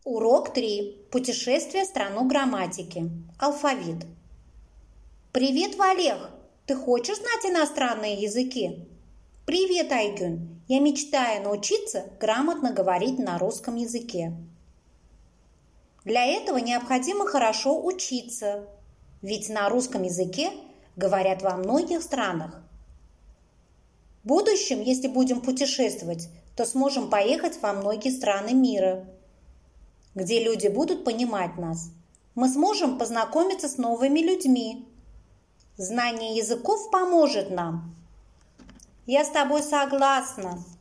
Урок 3. Путешествие в страну грамматики. Алфавит. Привет, Валех! Ты хочешь знать иностранные языки? Привет, Айгюн! Я мечтаю научиться грамотно говорить на русском языке. Для этого необходимо хорошо учиться, ведь на русском языке говорят во многих странах. В будущем, если будем путешествовать, то сможем поехать во многие страны мира, где люди будут понимать нас. Мы сможем познакомиться с новыми людьми. Знание языков поможет нам. Я с тобой согласна.